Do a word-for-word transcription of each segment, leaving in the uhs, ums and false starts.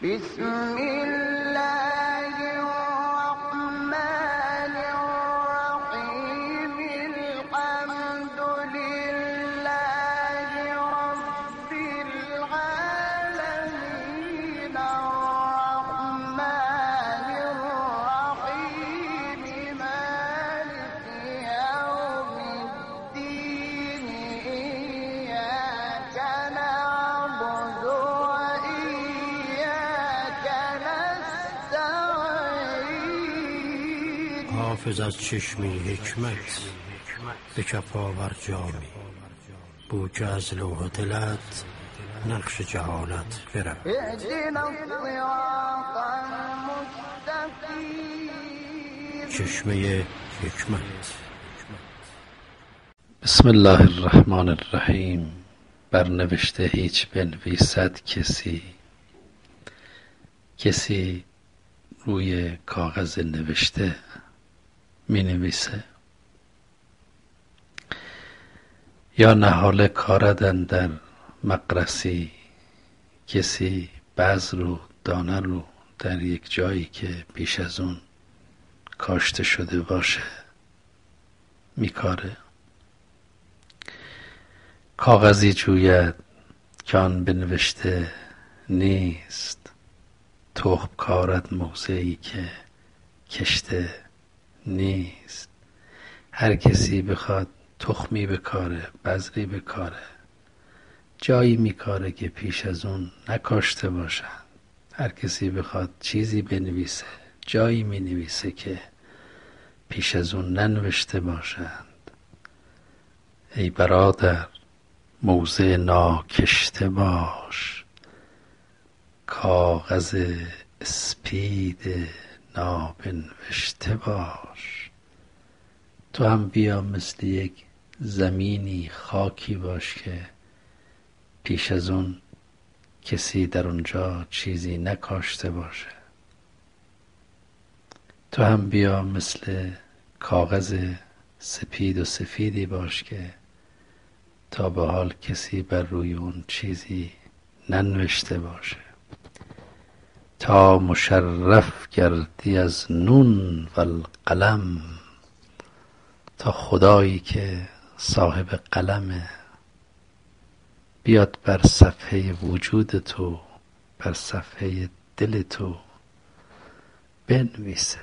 بسم الله الرحمن الرحيم الحمد لله رب العالمين الرحمن الرحيم مالك يوم الدين إياك نعبد وإياك نستعين. حافظ از چشمی حکمت به کف آور جامی، بو که از لوح دلت نقش جهالت برم. اهدنا الصراط المستقیم. چشمه حکمت. بسم الله الرحمن الرحیم. برنوشته هیچ بنویسد کسی، کسی روی کاغذ نوشته می نویسه. یا نهاله کاردن در مقرسی، کسی بذر رو دانه رو در یک جایی که پیش از اون کاشته شده باشه میکاره. کاغذی جوید که آن بنوشته نیست، تخم کارد موضعی که کشته نیست. هر کسی بخواد تخمی بکاره، بذری بکاره، جایی میکاره که پیش از اون نکاشته باشند. هر کسی بخواد چیزی بنویسه، جایی مینویسه که پیش از اون ننوشته باشند. ای برادر موضع ناکشته باش، کاغذ اسپید نابنوشته باش. تو هم بیا مثل یک زمینی خاکی باش که پیش از اون کسی در اونجا چیزی نکاشته باشه. تو هم بیا مثل کاغذ سپید و سفیدی باش که تا به حال کسی بر روی اون چیزی ننوشته باشه. تا مشرف گردی از نون و القلم، تا خدایی که صاحب قلمه بیاد بر صفحه وجود تو، بر صفحه دل تو بنویسه.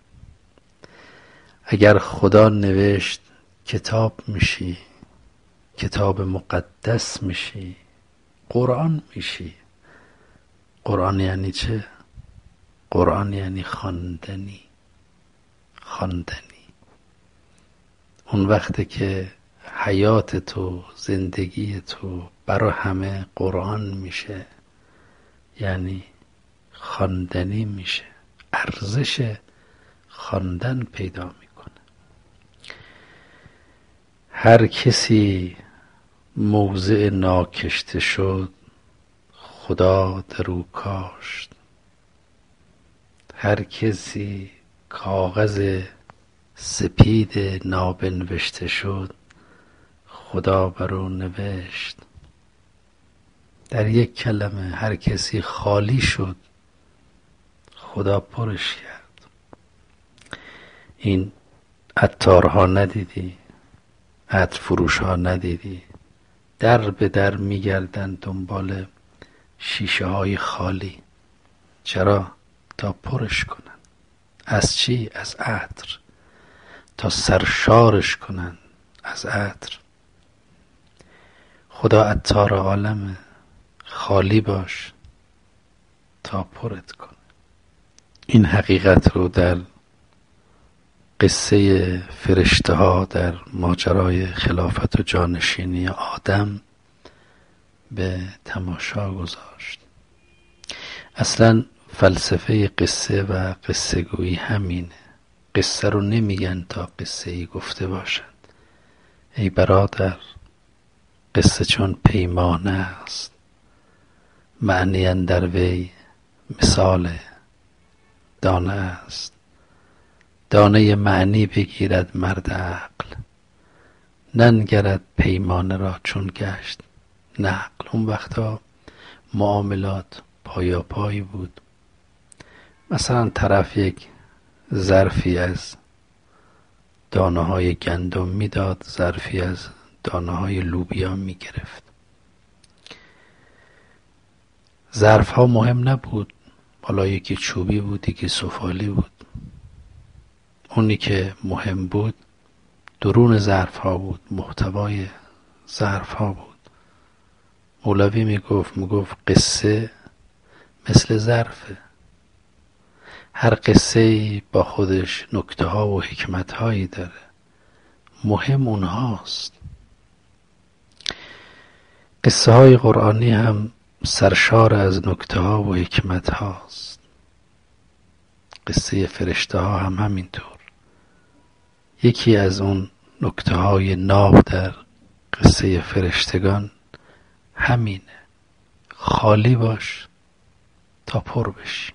اگر خدا نوشت کتاب میشی، کتاب مقدس میشی، قرآن میشی. قرآن یعنی چه؟ قرآن یعنی خواندنی. خواندنی اون وقته که حیات تو، زندگی تو برای همه قرآن میشه، یعنی خواندنی میشه، ارزش خواندن پیدا میکنه. هر کسی موضع ناکشته شد، خدا در او کاشت. هر کسی کاغذ سپید نابنوشته شد، خدا بر او نوشت. در یک کلمه هر کسی خالی شد، خدا پرش کرد. این عطارها ندیدی؟ عطر فروش ها ندیدی؟ در به در میگردن دنبال شیشه های خالی. چرا؟ تا پرش کنن. از چی؟ از عطر. تا سرشارش کنن از عطر. خدا عطار عالمه، خالی باش تا پرت کنه. این حقیقت رو در قصه فرشته ها در ماجرای خلافت و جانشینی آدم به تماشا گذاشت. اصلا فلسفه قصه و قصه گویی همینه. قصه رو نمیگن تا قصه ای گفته باشند. ای برادر، قصه چون پیمانه است، معنی اندر وی مثال دانه است. دانه معنی بگیرد مرد عقل، ننگرد پیمانه را چون گشت نقل. اون وقتا معاملات پایا پای بود. مثلا طرف یک ظرفی از دانه های گندم میداد، ظرفی از دانه های لوبیا میگرفت. ظرف ها مهم نبود، بالا یکی چوبی بود یکی سفالی بود. اونی که مهم بود درون ظرف ها بود، محتوای ظرف ها بود. مولوی میگفت میگفت قصه مثل ظرفه، هر قصه با خودش نکته ها و حکمت هایی داره، مهم اونهاست. قصه های قرآنی هم سرشار از نکته ها و حکمت هاست. قصه فرشته ها هم همینطور. یکی از اون نکته های ناب در قصه فرشتگان همینه، خالی باش تا پر بشی.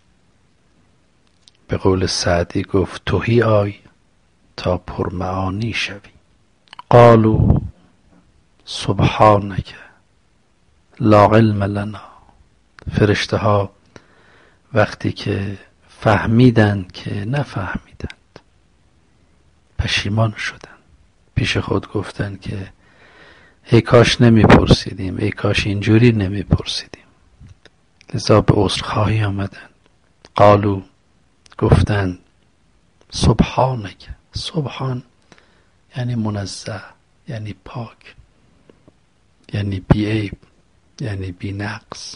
به قول سعدی گفت تهی آی تا پرمعانی شوی. قالوا سبحانک لا علم لنا. فرشته ها وقتی که فهمیدند که نفهمیدند پشیمان شدند، پیش خود گفتند که ای کاش نمی پرسیدیم، ای کاش اینجوری نمی پرسیدیم. لذا به عذرخواهی آمدند. قالو گفتند سبحانک. سبحان یعنی منزه، یعنی پاک، یعنی بی عیب، یعنی بی نقص.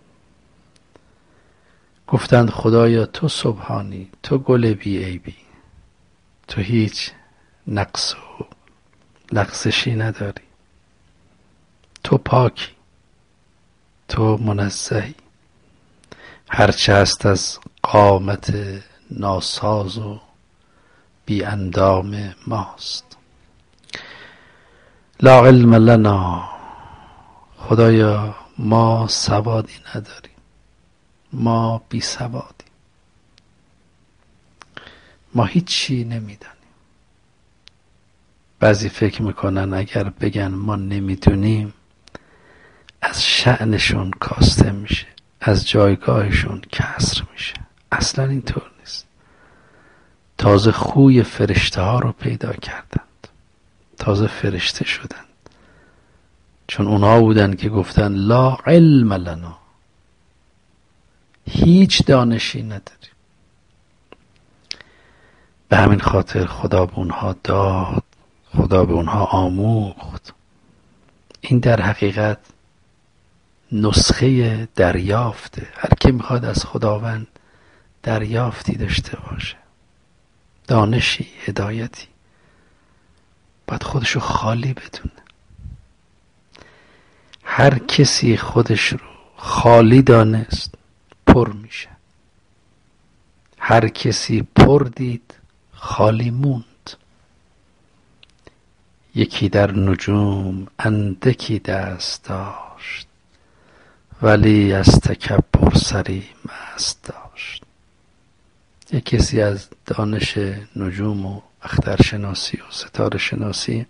گفتند خدایا تو سبحانی، تو گل بی عیبی، تو هیچ نقص و لغزشی نداری، تو پاکی، تو منزهی، هرچه هست از قامت ناساز و بی اندام ماست. لا علم لنا. خدایا ما سوادی نداریم، ما بی سوادیم، ما هیچی نمیدانیم. بعضی فکر میکنن اگر بگن ما نمیدونیم از شأنشون کاسته میشه، از جایگاهشون کسر میشه. اصلا اینطور نیست. تازه خوی فرشته ها رو پیدا کردند، تازه فرشته شدند، چون اونا بودن که گفتن لا علم لنا، هیچ دانشی نداریم. به همین خاطر خدا به اونها داد، خدا به اونها آموخت. این در حقیقت نسخه دریافته. هر کی میخواد از خداوند دریافتی داشته باشه، دانشی، هدایتی، باید خودشو خالی بدونه. هر کسی خودش رو خالی دانست پر میشه. هر کسی پر دید خالی موند. یکی در نجوم اندکی دست داشت، ولی از تکبر سری مست داشت. یک کسی از دانش نجوم و اخترشناسی و ستاره شناسی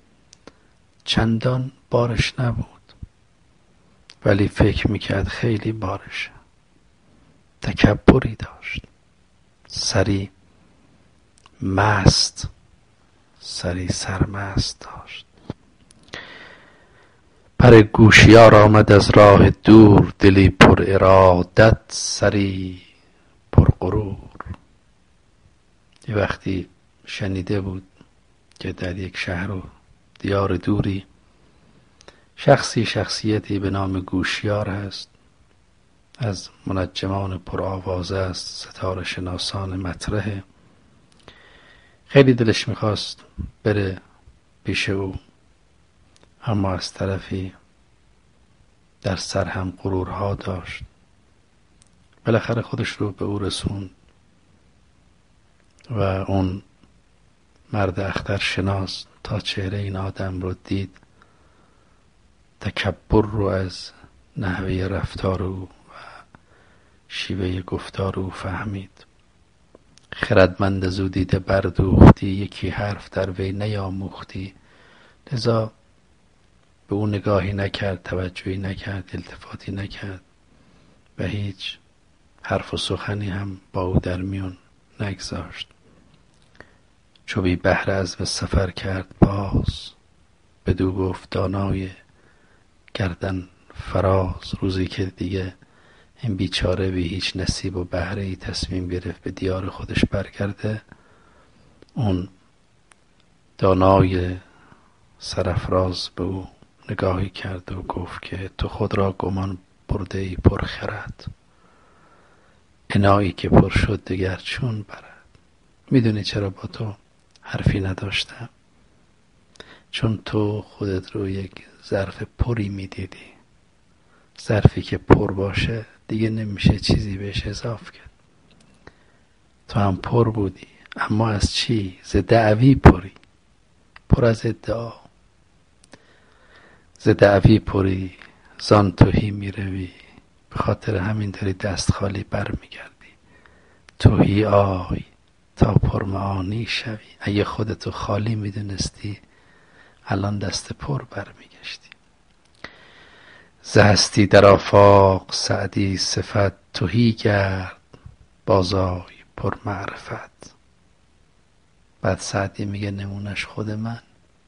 چندان بارش نبود، ولی فکر میکرد خیلی بارشه. تکبری داشت، سری مست، سری سرمست داشت. پر گوشیار آمد از راه دور، دلی پر ارادت، سری پر غرور. یه وقتی شنیده بود که در یک شهر و دیار دوری شخصی شخصیتی به نام گوشیار هست، از منجمان پر آوازه است، ستاره شناسان مطرحه. خیلی دلش میخواست بره پیش او، اما از طرفی در سر هم غرورها داشت. بالاخره خودش رو به او رسوند و اون مرد اخترشناس تا چهره این آدم رو دید، تکبر رو از نحوه رفتار او و شیوه گفتار او فهمید. خردمند زودیده بردوختی، یکی حرف در وی نیاموختی. لذا به او نگاهی نکرد، توجهی نکرد، التفاتی نکرد. و هیچ حرف و سخنی هم با او در میون نگذاشت. چو بی بهره عزم سفر کرد باز، بدو گفت دانای گردن فراز. روزی که دیگه این بیچاره بی هیچ نصیب و بهره ای تصمیم گرفت به دیار خودش برگرده، اون دانای سرافراز به او نگاهی کرد و گفت که تو خود را گمان برده ای پر خرد، انایی که پر شد دگر چون برد. میدونی چرا با تو حرفی نداشتم؟ چون تو خودت رو یک ظرف پری میدیدی. ظرفی که پر باشه دیگه نمیشه چیزی بهش اضاف کرد. تو هم پر بودی، اما از چی؟ ز دعوی پری، پر از ادعا. ز دعوی پری، زان تهی میروی، به خاطر همین داری دست خالی بر میگردی. تهی آی تا پرمعانی شوی. اگه خودتو خالی میدونستی الان دست پر بر میگشتی. ز هستی در آفاق سعدی صفت، تهی گرد بازای پر معرفت. بعد سعدی میگه نمونش خود من.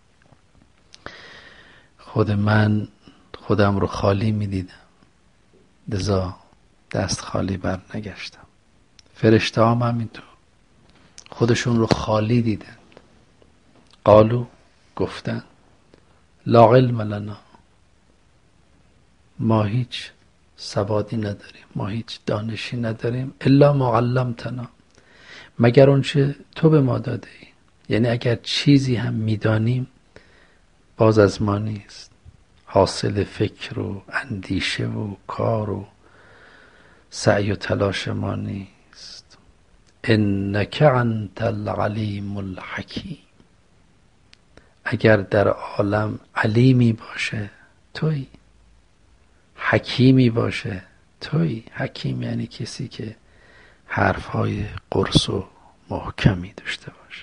خود من خودم رو خالی میدیدم، لذا دست خالی بر نگشتم. فرشته هم همینطور خودشون رو خالی دیدن. قالو، گفتن لا علم لنا، ما هیچ سوادی نداریم، ما هیچ دانشی نداریم، الا ما علمتنا، مگر اونچه تو به ما داده ای. یعنی اگر چیزی هم میدانیم باز از ما نیست، حاصل فکر و اندیشه و کار و سعی و تلاش ما نیست. انک انت العلیم الحکیم. اگر در عالم علیمی باشه تویی، حکیمی باشه تویی. حکیم یعنی کسی که حرفهای قرص و محکمی داشته باشه.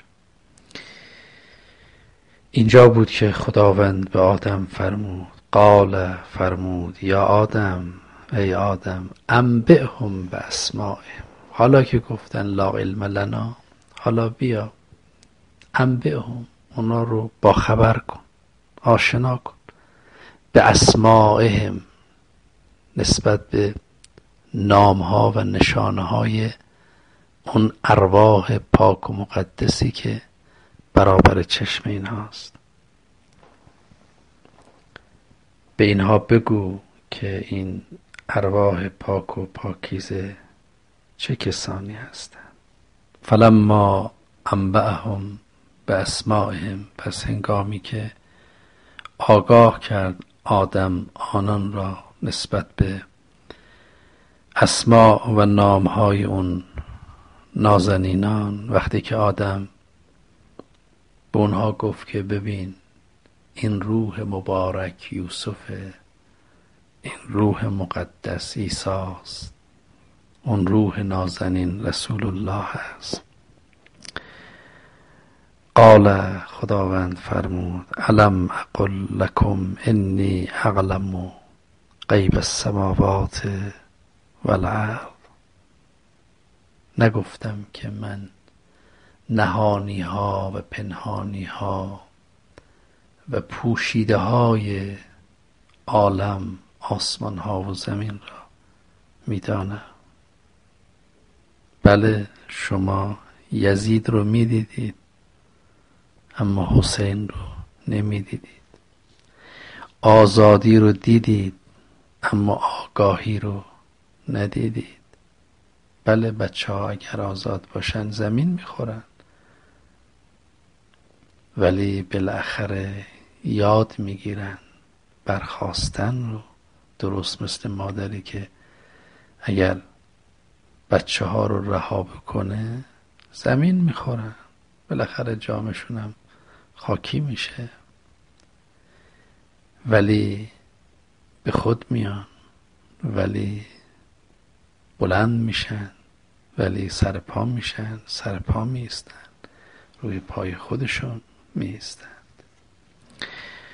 اینجا بود که خداوند به آدم فرمود، قال فرمود یا آدم، ای آدم، انبئهم باسمائهم. حالا که گفتن لا علم لنا، حالا بیا انبئهم، اونا رو با خبر کن، آشنا کن، به اسمائهم، نسبت به نامها و نشانه های اون ارواح پاک و مقدسی که برابر چشم اینهاست. به اینها بگو که این ارواح پاک و پاکیزه چه کسانی هستند. فلما انبأهم باسمائهم، پس هنگامی که آگاه کرد آدم آنان را نسبت به اسماء و نامهای اون نازنینان، وقتی که آدم به اونها گفت که ببین این روح مبارک یوسفه، این روح مقدس عیساست، اون روح نازنین رسول الله است. قال، خداوند فرمود، الم اقل لکم انی اعلم غیب السماوات والارض. نگفتم که من نهانی ها و پنهانی ها و پوشیده های عالم، آسمان ها و زمین را میدانم. بله، شما یزید رو میدیدید اما حسین رو نمیدیدید. آزادی رو دیدید اما آگاهی رو ندیدید. بله، بچه ها اگر آزاد باشن زمین میخورن، ولی بالاخره یاد میگیرن برخاستن رو، درست مثل مادری که اگر بچه ها رو رها بکنه زمین میخورن، بالاخره جامشون هم خاکی میشه، ولی به خود میان، ولی بلند میشن، ولی سر پا میشن، سر پا میستن، روی پای خودشون میستند.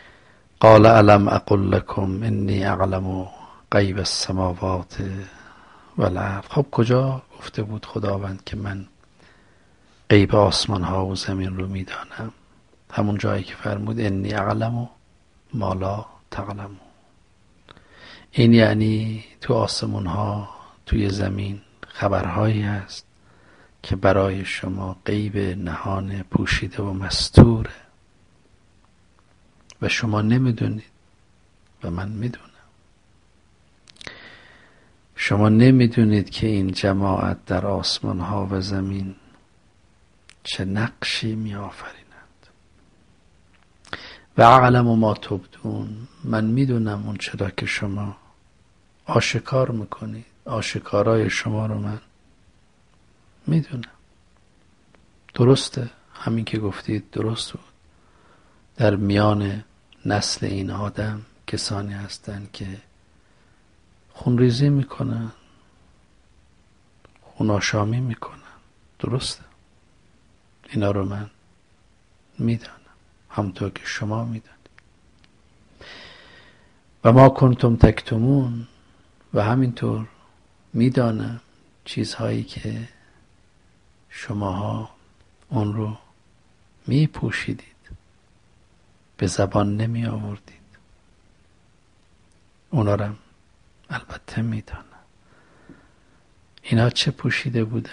قال الم اقل لکم انی اعلم غیب السماوات والارض. خب کجا گفته بود خداوند که من غیب آسمان ها و زمین رو میدانم؟ همون جایی که فرمود انی اعلم ما لا تعلمون. این یعنی تو آسمان ها، توی زمین خبرهایی هست که برای شما غیب نهان پوشیده و مستوره و شما نمیدونید و من میدونم. شما نمیدونید که این جماعت در آسمان ها و زمین چه نقشی می آفرینند. و اعلم ما تبدون، من میدونم اون چرا که شما آشکار میکنید. آشکارای شما رو من میدونم. درسته، همین که گفتید درست بود. در میان نسل این آدم کسانی هستند که خونریزی میکنن، خوناشامی میکنن. درسته، اینا رو من میدانم، همونطور که شما میدانید. و ما کنتم تکتمون، و همینطور میدانم چیزهایی که شماها اون رو میپوشیدید، به زبان نمی آوردید. اونا رو البته میدانم. اینا چه پوشیده بودن؟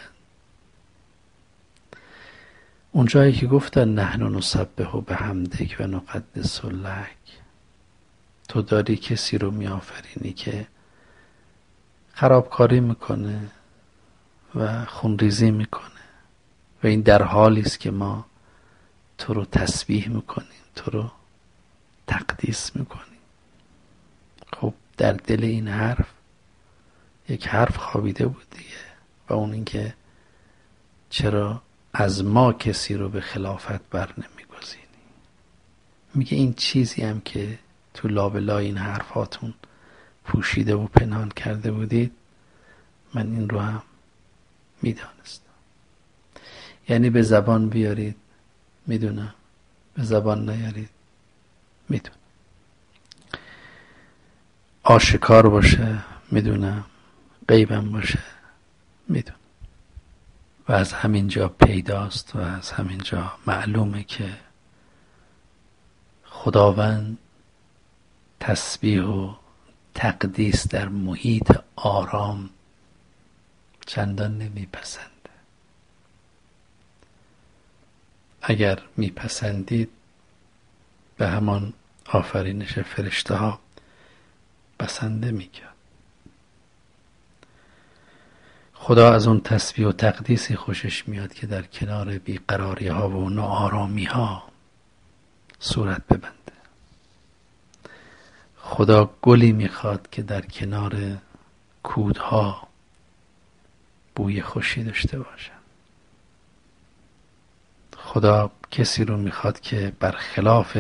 اون جایی که گفتن نحن نسبح بحمدک و نقدس لک، تو داری کسی رو میآفرینی که خرابکاری میکنه و خونریزی میکنه و این در حالی است که ما تو رو تسبیح میکنیم، تو رو تقدیس میکنیم. خب در دل این حرف یک حرف خوابیده بود دیگه، و اون این که چرا از ما کسی رو به خلافت بر نمیگزینی. میگه این چیزی هم که تو لابلای این حرفاتون پوشیده و پنهان کرده بودید، من این رو هم میدانستم. یعنی به زبان بیارید میدونم، به زبان نیارید میدونم. آشکار باشه میدونم، غیبم باشه میدونم. و از همینجا پیداست و از همینجا معلومه که خداوند تسبیح و تقدیس در محیط آرام چندان نمیپسنده. اگر میپسندید به همان آفرینش فرشته ها بسنده میکرد. خدا از اون تسبیح و تقدیسی خوشش میاد که در کنار بیقراری ها و ناآرامی ها صورت ببنده. خدا گلی میخواد که در کنار کودها بوی خوشی داشته باشن. خدا کسی رو میخواد که برخلاف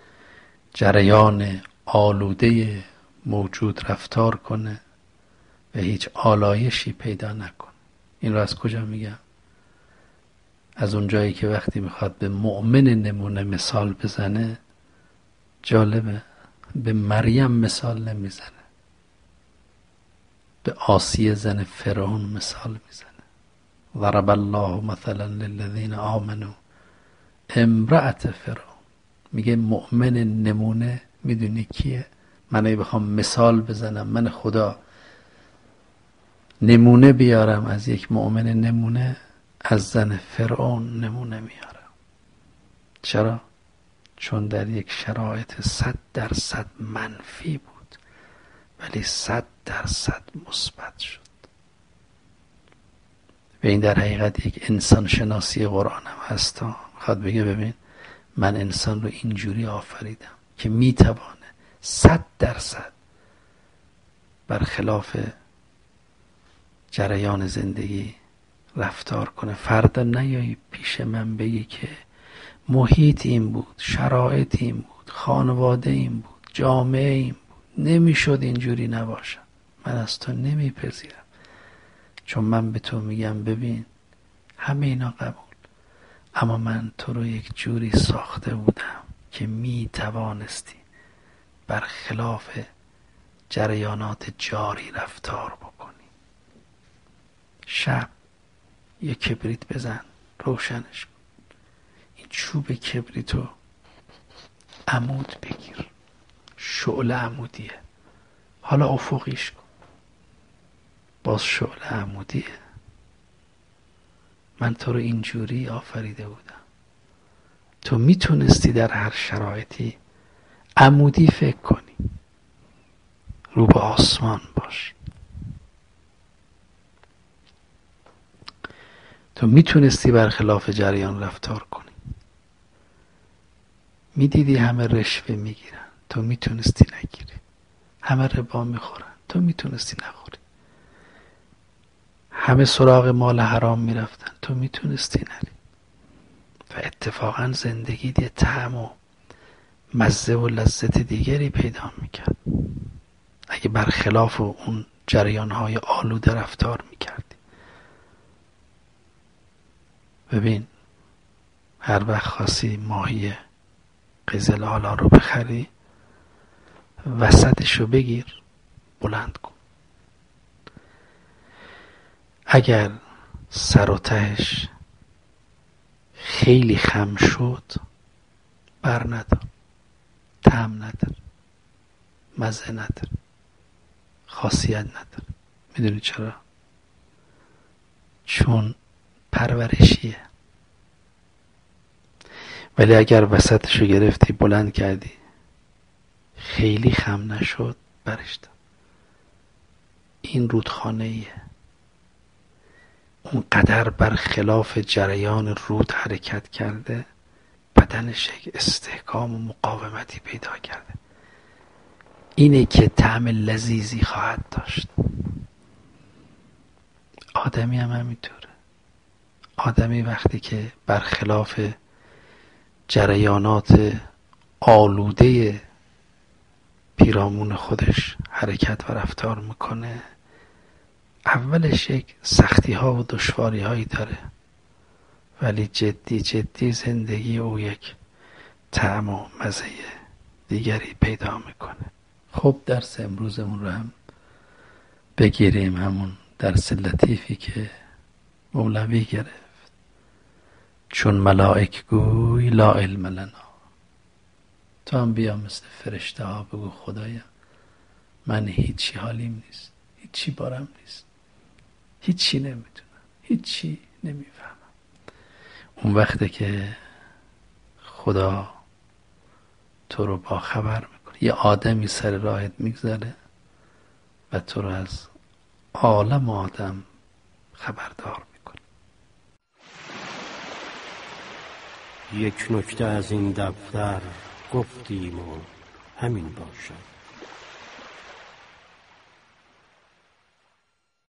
جریان آلوده موجود رفتار کنه و هیچ آلایشی پیدا نکنه. این رو از کجا میگم؟ از اون جایی که وقتی میخواد به مؤمن نمونه مثال بزنه، جالبه، به مریم مثال نمیزنه، به آسیه زن فرعون مثال میزنه. ضرب الله مثلا للذین آمنوا امرأة فرعون. میگه مؤمن نمونه میدونی کیه؟ من اگه بخوام مثال بزنم، من خدا نمونه بیارم از یک مؤمن نمونه، از زن فرعون نمونه میارم. چرا؟ چون در یک شرایط صد درصد منفی بود ولی صد درصد مثبت شد. و این در حقیقت یک انسان شناسی قرآن هم هست. میخواد بگه ببین من انسان رو اینجوری آفریدم که میتوانه صد درصد برخلاف جریان زندگی رفتار کنه. فردا نیایی پیش من بگی که محیط این بود، شرایط این بود، خانواده این بود، جامعه این بود، نمیشد اینجوری نباشم. من از تو نمیپذیرم، چون من به تو میگم ببین همه اینا قبول، اما من تو رو یک جوری ساخته بودم که میتوانستی برخلاف جریانات جاری رفتار بکنی. شب یه کبریت بزن، روشنش کن. این چوب کبریتو عمود بگیر، شعله عمودیه. حالا افقیش کن، باز شعله عمودیه. من تو رو اینجوری آفریده بودم. تو میتونستی در هر شرایطی عمودی فکر کنی، رو به آسمان باش. تو میتونستی برخلاف جریان رفتار کنی. میدیدی همه رشوه میگیرن، تو میتونستی نگیری. همه ربا میخورن، تو میتونستی نخوری. همه سراغ مال حرام میرفتن، تو میتونستی نری. و اتفاقا زندگی یه طعم و مزه و لذت دیگری پیدا میکرد اگه برخلاف اون جریانهای آلوده رفتار میکردی. ببین، هر وقت خواستی ماهی قزل آلا رو بخری، وسطشو بگیر، بلند کن. اگر سر و تهش خیلی خم شد، بر ندار، طعم نداره، مزه نداره، خاصیت نداره. میدونی چرا؟ چون پرورشیه. ولی اگر وسطشو گرفتی، بلند کردی، خیلی خم نشد، برش دار. این رودخانه ایه. اون قدر برخلاف جریان رود حرکت کرده، بدنش یک استحکام و مقاومتی پیدا کرده. اینه که طعم لذیذی خواهد داشت. آدمی هم همینطوره. آدمی وقتی که برخلاف جریانات آلوده پیرامون خودش حرکت و رفتار میکنه، اولش یک سختی ها و دشواری هایی داره، ولی جدی جدی زندگی او یک طعم و مزه دیگری پیدا میکنه. خب درس امروزمون رو هم بگیریم، همون درس لطیفی که مولوی گرفت. چون ملائک گوی لا علم لنا. تو هم بیا مثل فرشته ها بگو خدایا من هیچی حالیم نیست، هیچی بارم نیست، هیچی نمیدونم، هیچی نمیفهمم. اون وقته که خدا تو رو با خبر میکنه. یه آدمی سر راهت میگذره و تو رو از عالم آدم خبردار میکنه. یک نکته از این دفتر گفتیم و همین باشد.